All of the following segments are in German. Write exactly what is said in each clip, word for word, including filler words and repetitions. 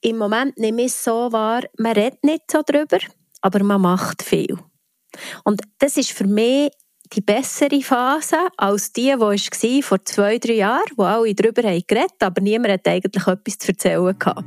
im Moment nehme ich es so wahr, man redet nicht so drüber, aber man macht viel. Und das ist für mich die bessere Phase als die, die war vor zwei, drei Jahren, wo alle darüber haben geredet, aber niemand hat eigentlich etwas zu erzählen gehabt.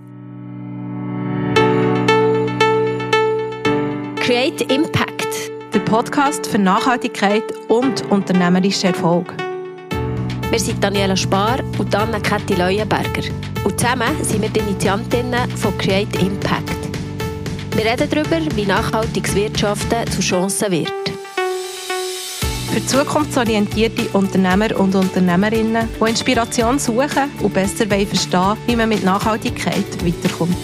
Create Impact. Der Podcast für Nachhaltigkeit und unternehmerischen Erfolg. Wir sind Daniela Spar und Anna-Käthi Leuenberger. Und zusammen sind wir die Initiantinnen von Create Impact. Wir reden darüber, wie nachhaltiges Wirtschaften zu Chancen wird. Für zukunftsorientierte Unternehmer und Unternehmerinnen, die Inspiration suchen und besser verstehen, wie man mit Nachhaltigkeit weiterkommt.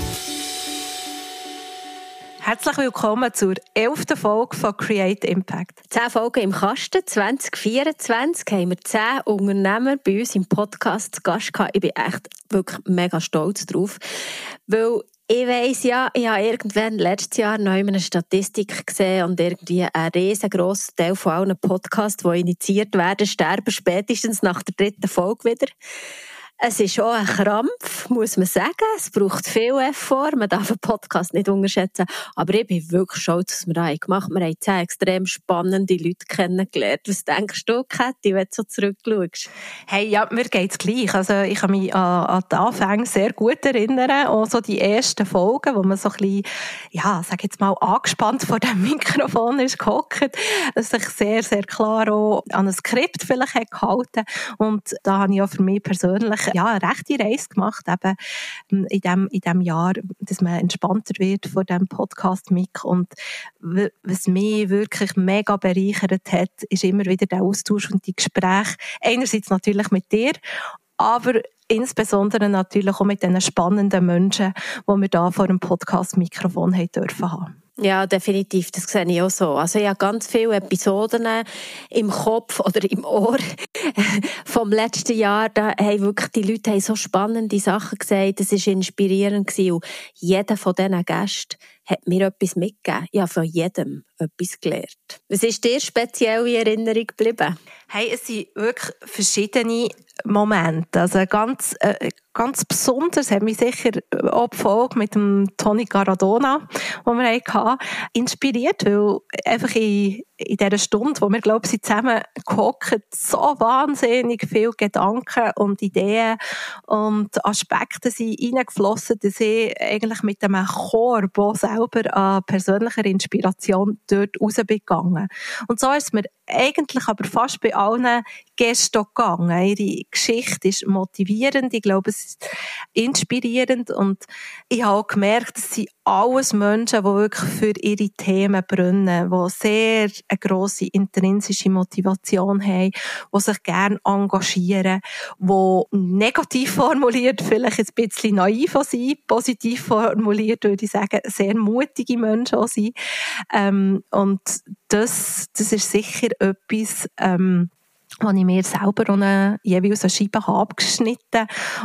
Herzlich willkommen zur elften Folge von Create Impact. Zehn Folgen im Kasten. zwanzig vierundzwanzig haben wir zehn Unternehmer bei uns im Podcast zu Gast gehabt. Ich bin echt wirklich mega stolz drauf, weil ich weiss ja, ich habe irgendwann letztes Jahr noch eine Statistik gesehen und irgendwie ein riesengroßer Teil von allen Podcasts, die initiiert werden, sterben spätestens nach der dritten Folge wieder. Es ist auch ein Krampf, muss man sagen. Es braucht viel Effort. Man darf einen Podcast nicht unterschätzen. Aber ich bin wirklich stolz, was wir da gemacht haben. Wir haben zehn extrem spannende Leute kennengelernt. Was denkst du, Käthi, wenn du so zurückschaust? Hey, ja, mir geht's gleich. Also, ich kann mich an, an die Anfänge sehr gut erinnern. Auch so die ersten Folgen, wo man so ein bisschen, ja, sag jetzt mal, angespannt vor dem Mikrofon ist gehockt. Sich sehr, sehr klar auch an ein Skript vielleicht hat gehalten. Und da habe ich auch für mich persönlich ja, eine rechte Reise gemacht, eben in dem, in dem Jahr, dass man entspannter wird vor dem Podcast-Mic. Und was mich wirklich mega bereichert hat, ist immer wieder der Austausch und die Gespräche. Einerseits natürlich mit dir, aber insbesondere natürlich auch mit diesen spannenden Menschen, die wir da vor dem Podcast-Mikrofon haben dürfen haben. Ja, definitiv, das sehe ich auch so. Also ich habe ganz viele Episoden im Kopf oder im Ohr vom letzten Jahr. Da haben wirklich die Leute haben so spannende Sachen gesagt, das war inspirierend gewesen. Und jeder von diesen Gästen hat mir etwas mitgegeben. Ich habe von jedem etwas gelernt. Was ist dir speziell in Erinnerung geblieben? Hey, es sind wirklich verschiedene Momente. Also ganz, äh, ganz besonders hat mich sicher auch die Folge mit dem Tony Caradona, die wir hatten, inspiriert, weil einfach in, in dieser Stunde, wo wir, glaube ich, zusammen gehockt, so wahnsinnig viele Gedanken und Ideen und Aspekte sind reingeflossen, dass ich eigentlich mit einem Korb selber an persönlicher Inspiration dort rausgegangen. Und so ist es mir eigentlich aber fast bei allen Gästen gegangen. Ihre Geschichte ist motivierend, ich glaube, es ist inspirierend und ich habe auch gemerkt, es sind alles Menschen, die wirklich für ihre Themen brennen, die sehr eine grosse intrinsische Motivation haben, die sich gerne engagieren, die negativ formuliert, vielleicht ein bisschen naiv sind, positiv formuliert würde ich sagen, sehr mutige Menschen auch sind. Ähm, und das, das ist sicher etwas, ähm, wo ich mir selber auch eine, jeweils eine Scheibe habe abgeschnitten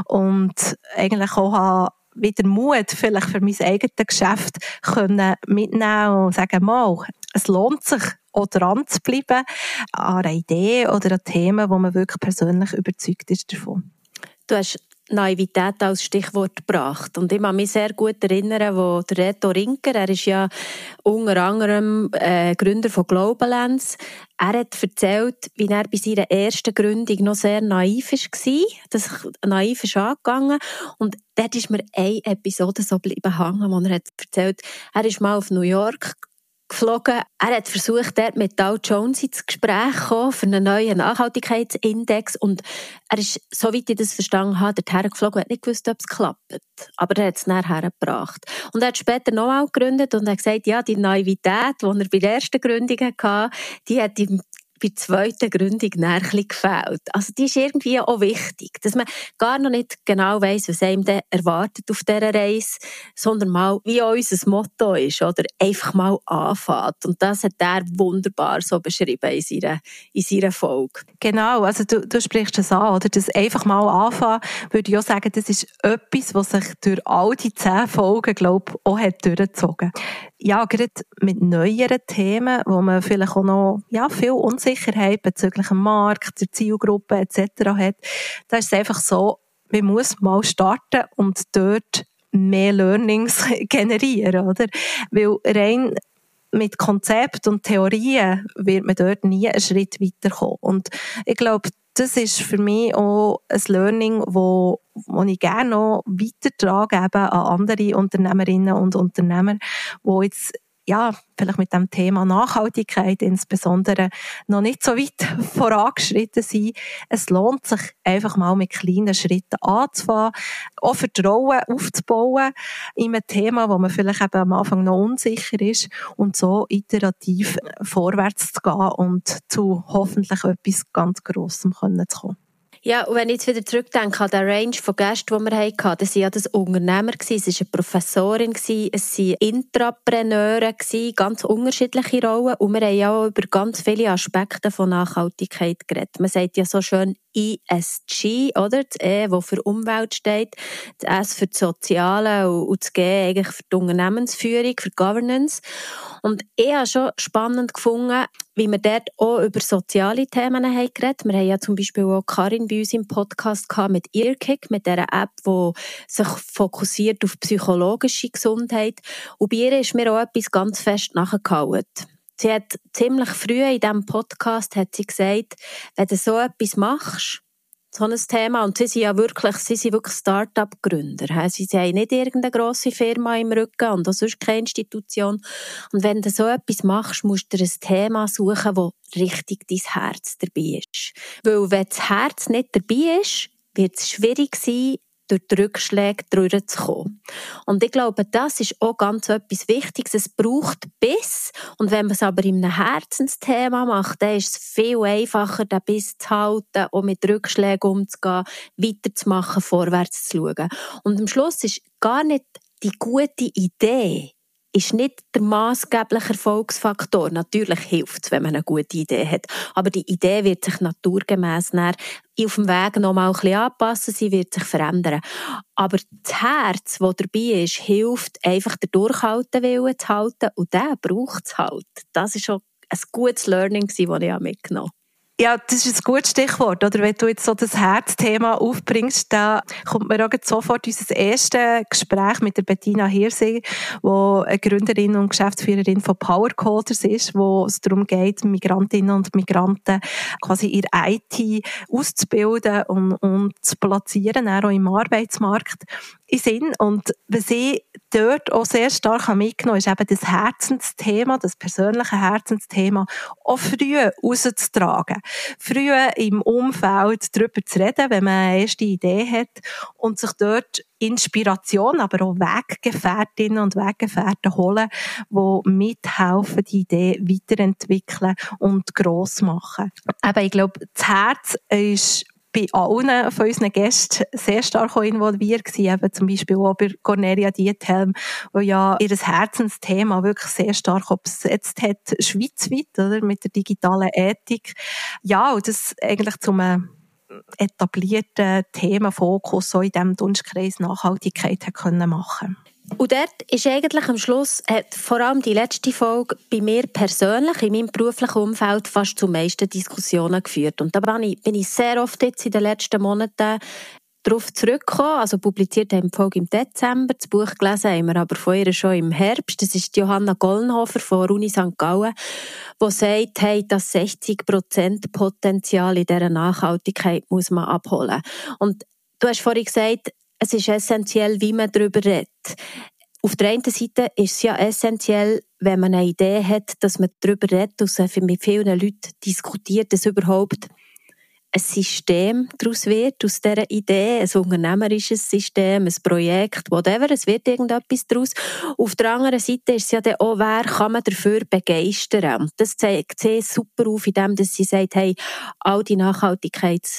und eigentlich auch habe wieder Mut vielleicht für mein eigenes Geschäft können mitnehmen und sagen, mal, es lohnt sich, auch dran zu bleiben an einer Idee oder an Themen, wo man wirklich persönlich überzeugt ist davon. Du hast Naivität als Stichwort gebracht. Und ich kann mich sehr gut erinnern, wo der Reto Rinker, er ist ja unter anderem äh, Gründer von Globalance, er hat erzählt, wie er bei seiner ersten Gründung noch sehr naiv war, dass er naiv ist angegangen. Und dort ist mir eine Episode so bleiben hängen, wo er hat erzählt, er ist mal auf New York geflogen. Er hat versucht, dort mit Dow Jones ins Gespräch zu kommen für einen neuen Nachhaltigkeitsindex. Und er ist, soweit ich das verstanden habe, dorthin geflogen und hat nicht gewusst, ob es klappt. Aber er hat es nachher hergebracht. Und er hat später nochmal gegründet und hat gesagt, ja, die Naivität, die er bei der ersten Gründung hatte, die hat ihm bei der zweiten Gründung näher gefällt. Also die ist irgendwie auch wichtig, dass man gar noch nicht genau weiss, was einem dann erwartet auf dieser Reise, sondern mal, wie auch unser Motto ist, oder einfach mal anfängt. Und das hat er wunderbar so beschrieben in seiner, in seiner Folge. Genau, also du, du sprichst es an, oder? Das einfach mal anfangen, würde ich auch sagen, das ist etwas, was sich durch all die zehn Folgen, glaube ich, auch hat durchgezogen. Ja, gerade mit neueren Themen, wo man vielleicht auch noch ja, viel Unsicherheit bezüglich dem Markt, der Zielgruppe et cetera hat, da ist es einfach so, man muss mal starten und dort mehr Learnings generieren, oder? Weil rein mit Konzept und Theorien wird man dort nie einen Schritt weiterkommen. Und ich glaube, das ist für mich auch ein Learning, wo, wo ich gerne noch weitertrage eben an andere Unternehmerinnen und Unternehmer, die jetzt ja, vielleicht mit dem Thema Nachhaltigkeit insbesondere noch nicht so weit vorangeschritten sind. Es lohnt sich einfach mal mit kleinen Schritten anzufangen, auch Vertrauen aufzubauen in ein Thema, wo man vielleicht eben am Anfang noch unsicher ist und so iterativ vorwärts zu gehen und zu hoffentlich etwas ganz Grossem kommen zu kommen. Ja, und wenn ich jetzt wieder zurückdenke an den Range von Gästen, die wir hatten, das waren ja das Unternehmer, es war eine Professorin, es waren Intrapreneure, ganz unterschiedliche Rollen und wir haben ja auch über ganz viele Aspekte von Nachhaltigkeit geredet. Man sagt ja so schön E S G, oder? Das E, das für Umwelt steht, das S für das Soziale und das G eigentlich für die Unternehmensführung, für Governance. Und ich habe schon spannend gefunden, wie wir dort auch über soziale Themen haben geredet. Wir haben ja zum Beispiel auch Karin bei uns im Podcast gehabt mit Earkick, mit dieser App, die sich fokussiert auf psychologische Gesundheit. Und bei ihr ist mir auch etwas ganz fest nachgehauen. Sie hat ziemlich früh in diesem Podcast hat sie gesagt, wenn du so etwas machst, so ein Thema, und sie sind ja wirklich, sie sind wirklich Start-up-Gründer. Sie haben nicht irgendeine grosse Firma im Rücken und auch sonst keine Institution. Und wenn du so etwas machst, musst du dir ein Thema suchen, wo richtig dein Herz dabei ist. Weil wenn das Herz nicht dabei ist, wird es schwierig sein, durch die Rückschläge durchzukommen. Und ich glaube, das ist auch ganz etwas Wichtiges. Es braucht Biss. Und wenn man es aber in einem Herzensthema macht, dann ist es viel einfacher, den Biss zu halten, auch mit Rückschlägen umzugehen, weiterzumachen, vorwärts zu schauen. Und am Schluss ist gar nicht die gute Idee, ist nicht der maßgebliche Erfolgsfaktor. Natürlich hilft es, wenn man eine gute Idee hat. Aber die Idee wird sich naturgemäss auf dem Weg noch mal ein bisschen anpassen, sie wird sich verändern. Aber das Herz, das dabei ist, hilft einfach, den Durchhaltewillen zu halten. Und der braucht es halt. Das ist schon ein gutes Learning, das ich mitgenommen habe. Ja, das ist ein gutes Stichwort, oder? Wenn du jetzt so das Herzthema aufbringst, da kommt mir auch sofort unser erstes Gespräch mit der Bettina Hirsig, die eine Gründerin und Geschäftsführerin von Powercoders ist, wo es darum geht, Migrantinnen und Migranten quasi ihr I T auszubilden und, und zu platzieren, auch im Arbeitsmarkt in Sinn. Und was ich dort auch sehr stark mitgenommen habe, ist eben das Herzensthema, das persönliche Herzensthema, auch früh rauszutragen. Früh im Umfeld darüber zu reden, wenn man eine erste Idee hat und sich dort Inspiration, aber auch Weggefährtinnen und Weggefährten holen, die mithelfen, die Idee weiterentwickeln und gross machen. Aber ich glaube, das Herz ist bei allen von unseren Gästen sehr stark involviert gewesen, eben zum Beispiel auch bei Cornelia Diethelm, die ja ihr Herzensthema wirklich sehr stark besetzt hat, schweizweit, oder, mit der digitalen Ethik. Ja, und das eigentlich zum etablierten Themenfokus so in diesem Dunstkreis Nachhaltigkeit können machen. Und dort ist eigentlich am Schluss, hat vor allem die letzte Folge bei mir persönlich, in meinem beruflichen Umfeld, fast zu meisten Diskussionen geführt. Und da bin ich, bin ich sehr oft jetzt in den letzten Monaten darauf zurückgekommen. Also publiziert haben wir die Folge im Dezember, das Buch gelesen haben wir aber von ihr schon im Herbst. Das ist Johanna Gollenhofer von der Uni Sankt Gallen, die sagt, hey, das sechzig Prozent Potenzial in dieser Nachhaltigkeit muss man abholen. Und du hast vorhin gesagt, es ist essentiell, wie man darüber redet. Auf der einen Seite ist es ja essentiell, wenn man eine Idee hat, dass man darüber redet und mit vielen Leuten diskutiert, dass überhaupt ein System daraus wird, aus dieser Idee, ein unternehmerisches System, ein Projekt, whatever, es wird irgendetwas daraus. Auf der anderen Seite ist es ja dann auch, wer kann man dafür begeistern. Und das zeigt sie super auf, indem sie sagt, hey, all die Nachhaltigkeits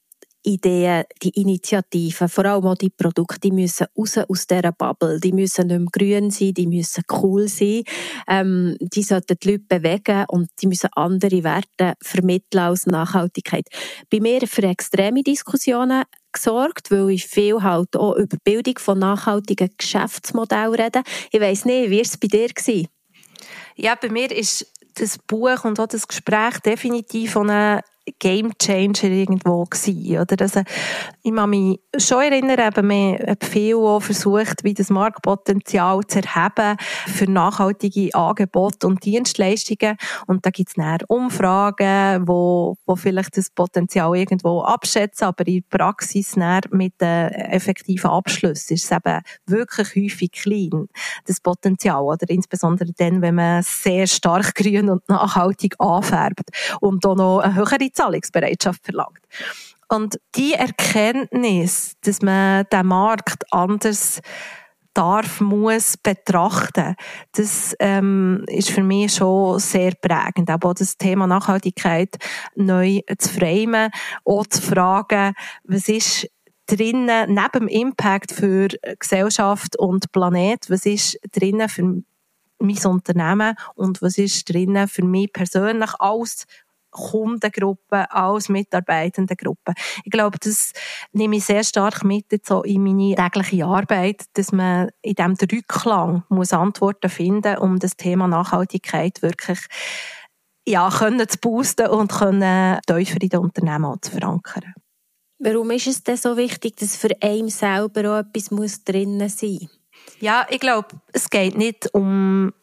Ideen, die Initiativen, vor allem auch die Produkte, die müssen raus aus dieser Bubble. Die müssen nicht mehr grün sein, die müssen cool sein. Ähm, die sollten die Leute bewegen und die müssen andere Werte vermitteln als Nachhaltigkeit. Bei mir für extreme Diskussionen gesorgt, weil ich viel halt auch über die Bildung von nachhaltigen Geschäftsmodellen rede. Ich weiss nicht, wie war es bei dir gewesen? Ja, bei mir ist das Buch und auch das Gespräch definitiv eine Gamechanger irgendwo gewesen, oder? Also, ich kann mich schon erinnern, eben, wir haben viel auch versucht, wie das Marktpotenzial zu erheben für nachhaltige Angebote und Dienstleistungen. Und da gibt es dann Umfragen, wo, wo vielleicht das Potenzial irgendwo abschätzen, aber in der Praxis dann mit den effektiven Abschlüssen ist es eben wirklich häufig klein, das Potenzial, oder? Insbesondere dann, wenn man sehr stark grün und nachhaltig anfärbt und auch noch eine höhere Zahlungsbereitschaft verlangt. Und die Erkenntnis, dass man den Markt anders darf, muss betrachten, das ähm, ist für mich schon sehr prägend. Aber auch das Thema Nachhaltigkeit neu zu framen, auch zu fragen, was ist drinnen, neben dem Impact für Gesellschaft und Planet, was ist drinnen für mein Unternehmen und was ist drinnen für mich persönlich als Kundengruppe, als Mitarbeitendengruppe. Ich glaube, das nehme ich sehr stark mit jetzt so in meine tägliche Arbeit, dass man in diesem Rückklang muss Antworten finden, um das Thema Nachhaltigkeit wirklich ja, können zu boosten und können tiefer in den Unternehmen auch zu verankern. Warum ist es denn so wichtig, dass für einen selber auch etwas muss drin sein muss? Ja, ich glaube, es geht nicht um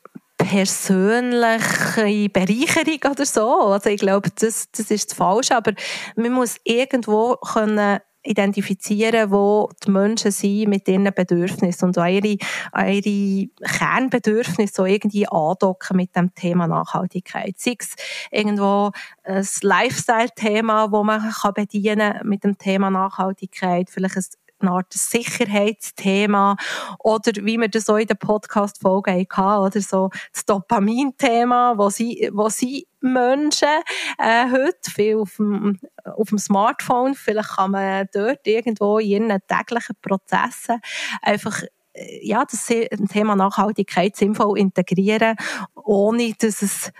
persönliche Bereicherung oder so. Also ich glaube, das, das ist das Falsche. Aber man muss irgendwo können identifizieren, wo die Menschen sind mit ihren Bedürfnissen und ihre, ihre Kernbedürfnisse so irgendwie andocken mit dem Thema Nachhaltigkeit. Sei es irgendwo ein Lifestyle-Thema, das man bedienen kann mit dem Thema Nachhaltigkeit, vielleicht ein eine Art Sicherheitsthema oder wie wir das auch in der Podcast-Folge hatten, oder so das Dopamin-Thema, wo sie, wo sie Menschen äh, heute viel auf dem, auf dem Smartphone, vielleicht kann man dort irgendwo in ihren täglichen Prozessen einfach ja, das Thema Nachhaltigkeit sinnvoll integrieren, ohne dass es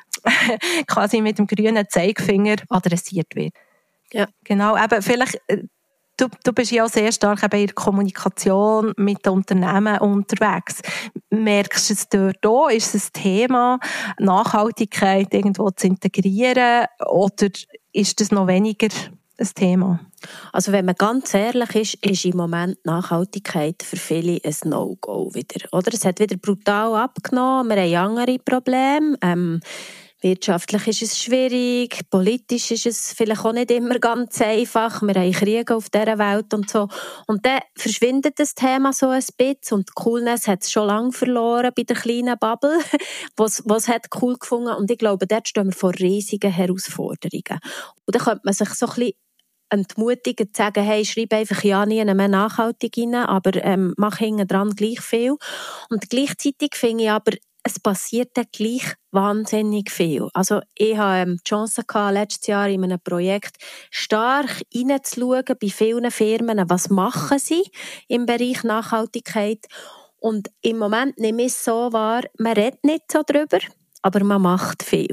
quasi mit dem grünen Zeigefinger adressiert wird. Ja. Genau, eben vielleicht Du, du bist ja auch sehr stark eben in der Kommunikation mit den Unternehmen unterwegs. Merkst du es dort auch? Ist es ein Thema, Nachhaltigkeit irgendwo zu integrieren? Oder ist das noch weniger ein Thema? Also wenn man ganz ehrlich ist, ist im Moment Nachhaltigkeit für viele ein No-Go wieder. Oder? Es hat wieder brutal abgenommen. Wir haben andere Probleme. Ähm, Wirtschaftlich ist es schwierig, politisch ist es vielleicht auch nicht immer ganz einfach. Wir haben Kriege auf dieser Welt und so. Und dann verschwindet das Thema so ein bisschen und die Coolness hat es schon lange verloren bei der kleinen Bubble, was was hat cool gefunden. Und ich glaube, dort stehen wir vor riesigen Herausforderungen. Und dann könnte man sich so ein bisschen entmutigen, zu sagen, hey, schreib einfach ja nie mehr nachhaltig rein, aber ähm, mach hinten dran gleich viel. Und gleichzeitig finde ich aber, es passiert dann gleich wahnsinnig viel. Also ich hatte die Chance gehabt, letztes Jahr in einem Projekt stark hineinzuschauen bei vielen Firmen, was machen sie im Bereich Nachhaltigkeit. Und im Moment nehme ich es so wahr, man redet nicht so drüber, aber man macht viel.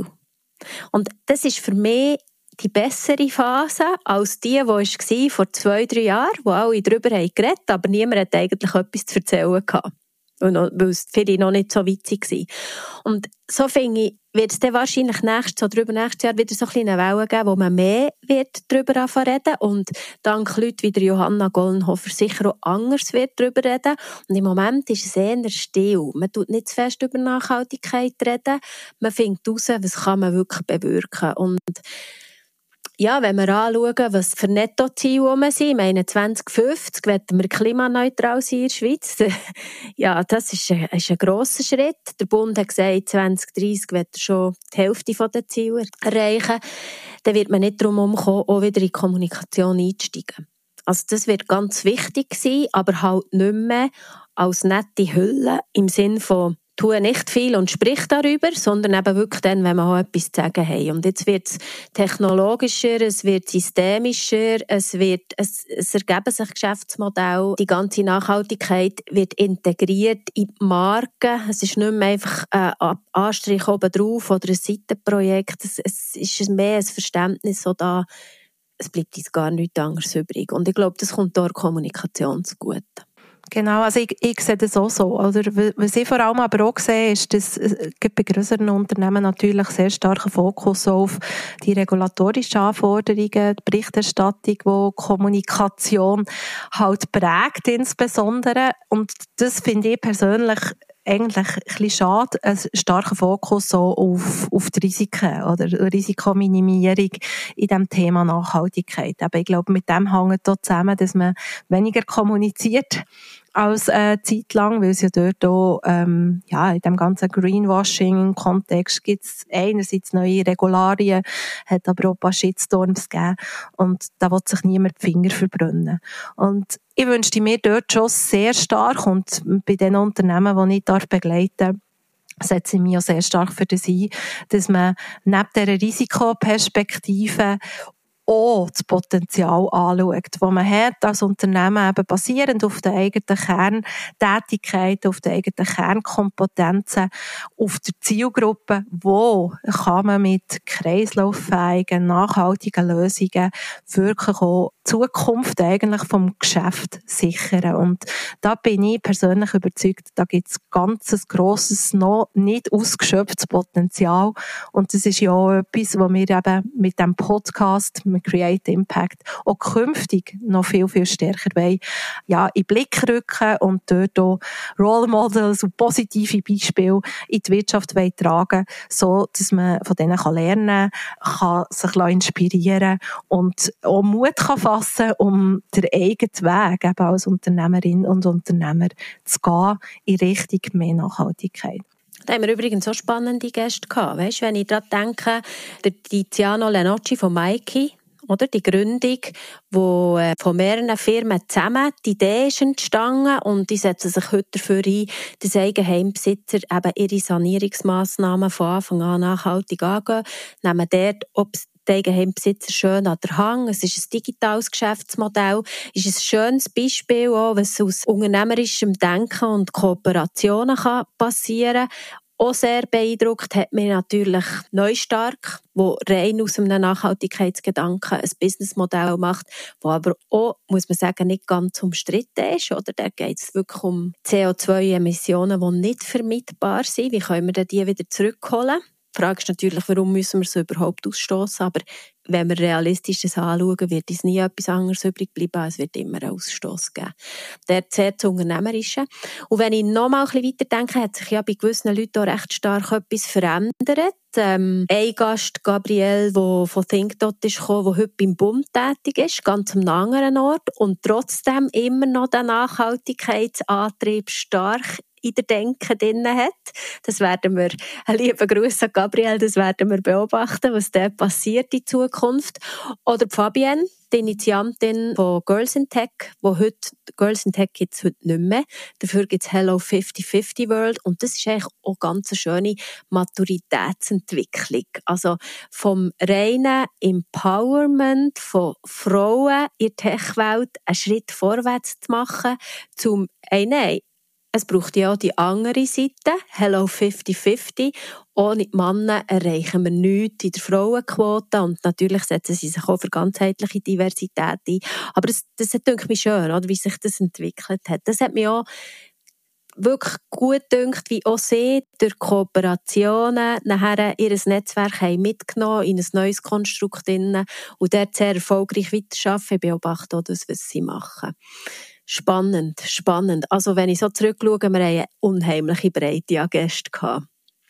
Und das ist für mich die bessere Phase als die, die war vor zwei, drei Jahren, wo alle darüber haben geredet, aber niemand hat eigentlich etwas zu erzählen gehabt. Weil viele noch nicht so weit waren. Und so finde ich, wird es dann wahrscheinlich nächstes oder übernächstes Jahr wieder so eine Welle geben, wo man mehr wird darüber reden und dank Leuten wie der Johanna Gollenhofer sicher auch anders wird darüber reden. Und im Moment ist es eher still. Man tut nicht zu fest über Nachhaltigkeit reden. Man findet heraus, was kann man wirklich bewirken. Und ja, wenn wir anschauen, was für Nettoziele wir sind, ich meine zwanzig fünfzig wollen wir klimaneutral sein in der Schweiz. Ja, das ist ein, ist ein grosser Schritt. Der Bund hat gesagt, zwanzig dreißig will er schon die Hälfte der Ziele erreichen. Dann wird man nicht darum herumkommen, auch wieder in die Kommunikation einzusteigen. Also das wird ganz wichtig sein, aber halt nicht mehr als nette Hülle im Sinn von tue nicht viel und sprich darüber, sondern eben wirklich dann, wenn wir auch etwas zu sagen haben. Und jetzt wird es technologischer, es wird systemischer, es wird, es, es ergeben sich Geschäftsmodelle. Die ganze Nachhaltigkeit wird integriert in die Marken. Es ist nicht mehr einfach ein Anstrich oben drauf oder ein Seitenprojekt. Es, es ist mehr ein Verständnis, so da, es bleibt uns gar nichts anderes übrig. Und ich glaube, das kommt durch Kommunikation zugute. Genau, also ich, ich sehe das auch so. Oder? Was ich vor allem aber auch sehe, ist, dass bei grösseren Unternehmen natürlich sehr starker Fokus auf die regulatorischen Anforderungen, die Berichterstattung, die Kommunikation halt prägt insbesondere. Und das finde ich persönlich eigentlich ein bisschen schade, ein starker Fokus so auf, auf die Risiken oder Risikominimierung in dem Thema Nachhaltigkeit. Aber ich glaube, mit dem hängt auch zusammen, dass man weniger kommuniziert als äh, Zeit lang, weil es ja dort auch, ähm, ja, in dem ganzen Greenwashing-Kontext gibt es einerseits neue Regularien, hat aber auch ein paar Shitstorms gegeben und da will sich niemand die Finger verbrennen. Und ich wünschte mir dort schon sehr stark und bei den Unternehmen, die ich begleiten darf, setze ich mich auch sehr stark für das ein, dass man neben dieser Risikoperspektive auch das Potenzial anschaut, das man hat als Unternehmen, eben basierend auf den eigenen Kerntätigkeiten, auf den eigenen Kernkompetenzen, auf der Zielgruppe, wo kann man mit kreislauffähigen, nachhaltigen Lösungen wirklich auch die Zukunft eigentlich vom Geschäft sichern. Und da bin ich persönlich überzeugt, da gibt es ganz ein grosses, noch nicht ausgeschöpftes Potenzial. Und das ist ja auch etwas, was wir eben mit dem Podcast, mit Create Impact, auch künftig noch viel, viel stärker wollen, ja, in den Blick rücken und dort auch Role Models und positive Beispiele in die Wirtschaft wollen tragen, so dass man von denen kann lernen kann, sich inspirieren und auch Mut kann fassen, um den eigenen Weg eben als Unternehmerin und Unternehmer zu gehen in Richtung mehr Nachhaltigkeit. Da haben wir übrigens auch spannende Gäste gehabt. Weißt, wenn ich daran denke, der Tiziano Lenocci von Maiki, oder? Die Gründung, wo äh, von mehreren Firmen zusammen die Idee ist entstanden und die setzen sich heute dafür ein, dass Eigenheimbesitzer eben ihre Sanierungsmassnahmen von Anfang an nachhaltig angehen, nehmen dort, ob die Eigenheimbesitzer schön an der Hand. Es ist ein digitales Geschäftsmodell, ist ein schönes Beispiel auch, was aus unternehmerischem Denken und Kooperationen kann passieren kann. Auch sehr beeindruckt hat mich natürlich Neustark, wo rein aus einem Nachhaltigkeitsgedanken ein Businessmodell macht, wo aber auch, muss man sagen, nicht ganz umstritten ist. Oder? Da geht es wirklich um C O zwei Emissionen, die nicht vermeidbar sind. Wie können wir denn die wieder zurückholen? Die Frage ist natürlich, warum müssen wir sie überhaupt ausstoßen? Aber wenn wir realistisch das anschauen, wird es nie etwas anderes übrig bleiben. Es wird immer einen Ausstoss geben. Der sehr zu Unternehmerischen. Und wenn ich noch mal ein bisschen weiterdenke, hat sich ja bei gewissen Leuten auch recht stark etwas verändert. Ähm, ein Gast, Gabriel, der von ThinkDot ist gekommen, der heute beim Bund tätig ist, ganz am anderen Ort und trotzdem immer noch den Nachhaltigkeitsantrieb stark in der Denken drin hat. Das werden wir, ein lieber Gruß an Gabriel, das werden wir beobachten, was da passiert in Zukunft. Oder Fabienne, die Initiantin von Girls in Tech, wo heute, Girls in Tech gibt es heute nicht mehr. Dafür gibt es Hello fifty fifty World und das ist eigentlich auch ganz eine schöne Maturitätsentwicklung. Also vom reinen Empowerment von Frauen in der Tech-Welt einen Schritt vorwärts zu machen, zum, ey, nein, es braucht ja auch die andere Seite, Hello fifty fifty. Ohne die Männer erreichen wir nichts in der Frauenquote und natürlich setzen sie sich auch für ganzheitliche Diversität ein. Aber das, das denke ich schön, oder, wie sich das entwickelt hat. Das hat mich auch wirklich gut gedacht, wie auch sie durch Kooperationen nachher ihr Netzwerk haben mitgenommen in ein neues Konstrukt und dort sehr erfolgreich weiterarbeiten. Ich beobachte auch das, was sie machen. Spannend, spannend. Also wenn ich so zurückschaue, wir haben eine unheimliche Breite an Gästen gehabt.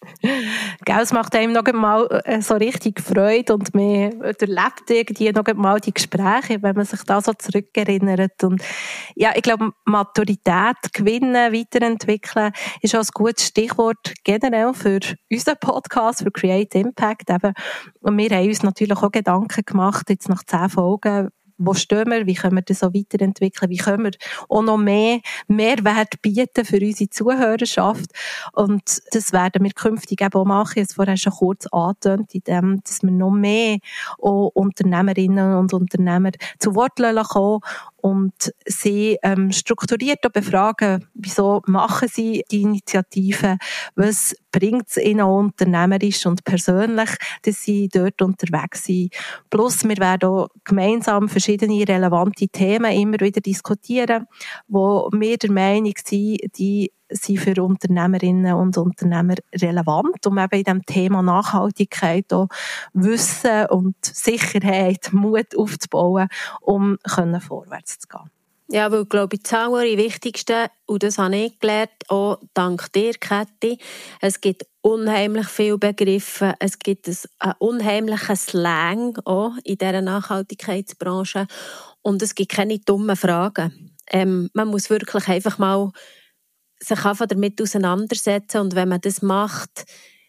Gell, es macht einem noch mal so richtig Freude und man erlebt irgendwie noch mal die Gespräche, wenn man sich da so zurückerinnert. Und ja, ich glaube, Maturität gewinnen, weiterentwickeln ist auch ein gutes Stichwort generell für unseren Podcast, für Create Impact. Eben. Und wir haben uns natürlich auch Gedanken gemacht, jetzt nach zehn Folgen, wo stehen wir, wie können wir das so weiterentwickeln, wie können wir auch noch mehr Mehrwert bieten für unsere Zuhörerschaft. Und das werden wir künftig eben auch machen. Ich habe es vorher schon kurz angetönt, in dem, dass wir noch mehr auch Unternehmerinnen und Unternehmer zu Wort kommen und sie ähm, strukturiert befragen, wieso machen sie die Initiative, was bringt es ihnen auch unternehmerisch und persönlich, dass sie dort unterwegs sind. Plus, wir werden auch gemeinsam verschiedene relevante Themen immer wieder diskutieren, wo wir der Meinung sind, die sind für Unternehmerinnen und Unternehmer relevant, um eben in diesem Thema Nachhaltigkeit auch Wissen und Sicherheit, Mut aufzubauen, um können vorwärts zu gehen. Ja, weil, glaube ich, das Allerwichtigste, und das habe ich gelernt, auch dank dir, Käthi, es gibt unheimlich viele Begriffe, es gibt einen unheimlichen Slang auch in dieser Nachhaltigkeitsbranche und es gibt keine dummen Fragen. Ähm, man muss wirklich einfach mal sich einfach damit auseinandersetzen und wenn man das macht,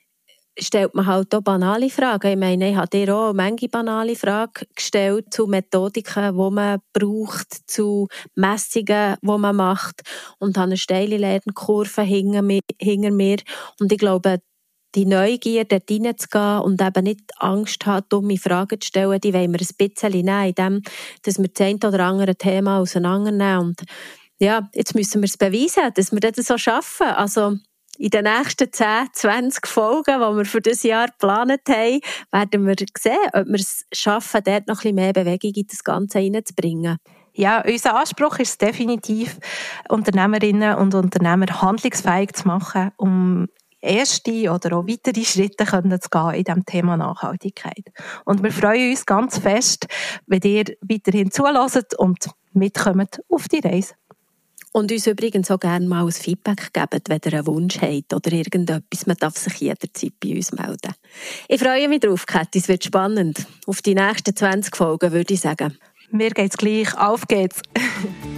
stellt man halt auch banale Fragen. Ich meine, ich habe dir auch manche banale Fragen gestellt zu Methodiken, die man braucht, zu Messungen, die man macht und habe eine steile Lernkurve hinter mir. Und ich glaube, die Neugier, dort reinzugehen und eben nicht Angst haben, dumme Fragen zu stellen, die wollen wir ein bisschen nehmen, indem dass wir das eine oder andere Thema auseinandernehmen. Und ja, jetzt müssen wir es beweisen, dass wir das so schaffen. Also in den nächsten zehn, zwanzig Folgen, die wir für dieses Jahr geplant haben, werden wir sehen, ob wir es schaffen, dort noch ein bisschen mehr Bewegung in das Ganze reinzubringen. Ja, unser Anspruch ist definitiv, Unternehmerinnen und Unternehmer handlungsfähig zu machen, um erste oder auch weitere Schritte können zu gehen in diesem Thema Nachhaltigkeit. Und wir freuen uns ganz fest, wenn ihr weiterhin zuhört und mitkommt auf die Reise. Und uns übrigens auch gerne mal ein Feedback geben, wenn ihr einen Wunsch habt oder irgendetwas. Man darf sich jederzeit bei uns melden. Ich freue mich drauf, Käthi. Es wird spannend. Auf die nächsten zwanzig Folgen, würde ich sagen. Mir geht's gleich. Auf geht's!